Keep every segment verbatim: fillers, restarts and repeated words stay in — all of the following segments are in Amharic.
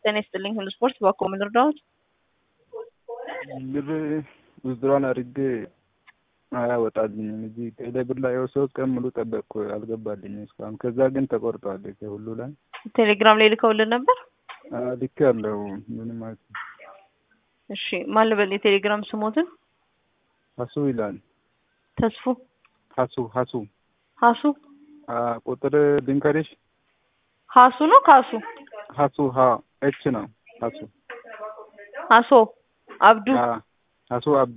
ጤና ይስጥልኝ ሁሉ ስፖርት ባኮ ምን ልርዳዎት? ብር ውዝድሯን አድርጌ አያወጣልኝም። እዚህ ቴሌብር ላይ ሶስት ቀን ሙሉ ጠበቅኩ፣ አልገባልኝም እስካሁን። ከዛ ግን ተቆርጧል ከሁሉ ላይ። ቴሌግራም ላይ ልከውልን ነበር? ልኬያለሁ። ምንም ማለት ነው። እሺ ማን ልበል? የቴሌግራም ስሞትን? ሀሱ ይላል። ተስፉ ሀሱ ሀሱ ሀሱ ቁጥር ድንከሬሽ ሀሱ ነው ካሱ? ሀሱ ሀ ኤች ነው ሀሱ ሀሶ አብዱ ሀሱ አብዲ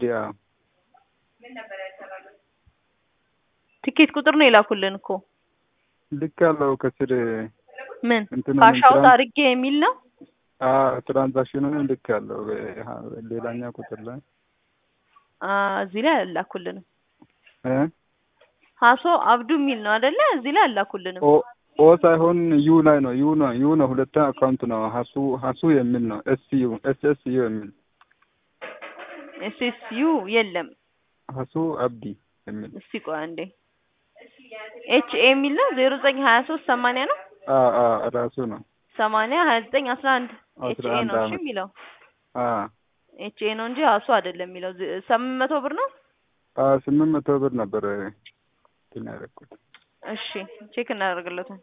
ትኬት ቁጥር ነው የላኩልን እኮ። ልክ ያለው ከስር ምን ካሻው ታርጌ የሚል ነው። አ ትራንዛክሽኑን ልክ ያለው ሌላኛ ቁጥር ላይ አ እዚህ ላይ አላኩልንም እ ሀሶ አብዱ የሚል ነው አይደለ? እዚህ ላይ አላኩልንም። ኦ ኦ ሳይሆን ዩ ላይ ነው። ዩ ነው ዩ ነው ሁለት አካውንት ነው። ሀሱ ሀሱ የሚል ነው። ኤስ ዩ ኤስ ኤስ ዩ የሚል ኤስ ኤስ ዩ የለም። ሀሱ አብዲ የሚል እስቲ ቆይ አንዴ። ኤች ኤ የሚል ነው ዜሮ ዘጠኝ ሀያ ሶስት ሰማንያ ነው። አ አ ራሱ ነው ሰማንያ ሀያ ዘጠኝ አስራ አንድ ኤች ኤ ነው እሺ የሚለው። አ ኤች ኤ ነው እንጂ ሀሱ አይደለም የሚለው። ስምንት መቶ ብር ነው። አ ስምንት መቶ ብር ነበር ትናረቁት። እሺ ቼክ እናደርግለታለን።